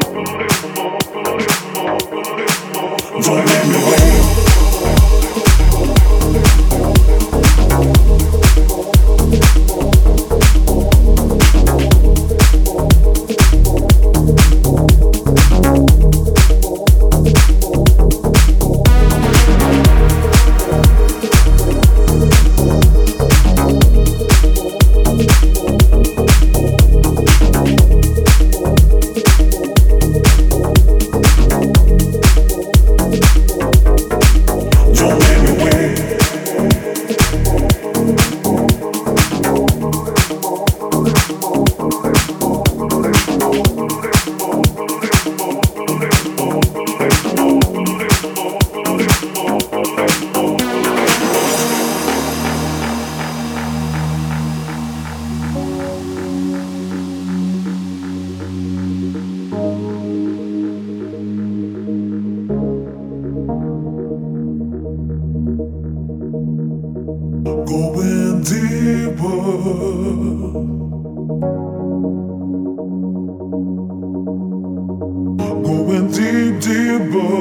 Don't let me wait. Going deeper, going deep, deeper.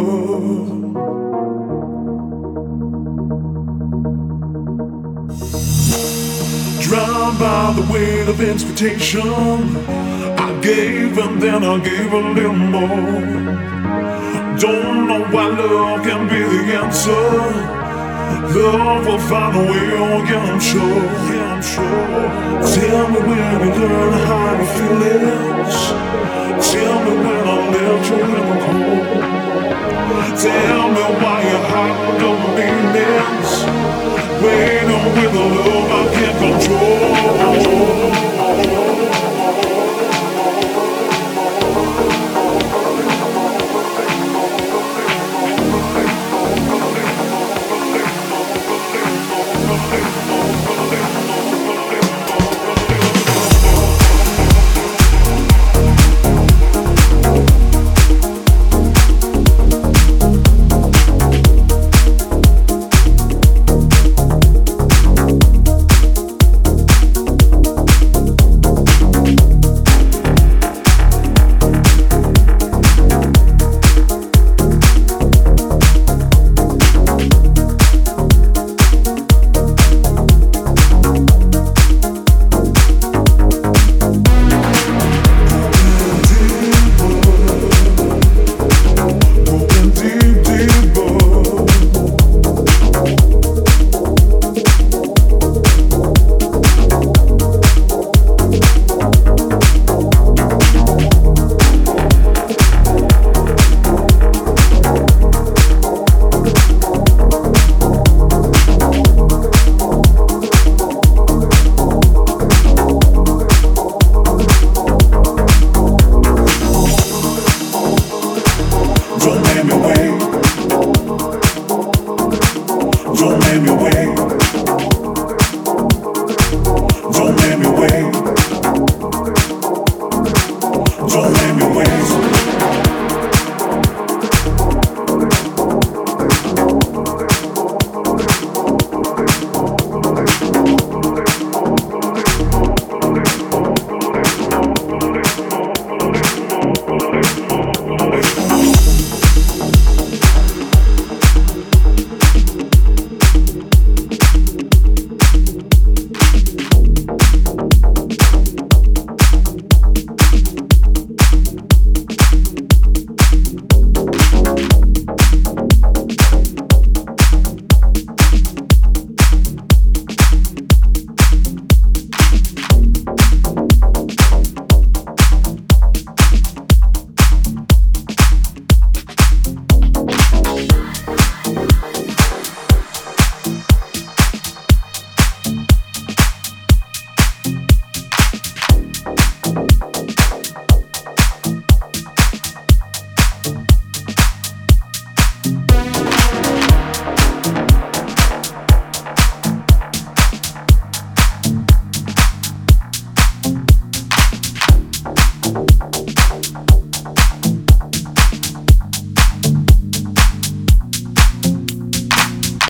Drowned by the weight of expectation, I gave and then I gave a little more. Don't know why love can be the answer. Love will find a way, oh yeah, I'm sure, yeah, I'm sure. Tell me when you learn how to feel it. Tell me when I left you in the cold. Tell me why your heart don't mean this. Waiting with a love I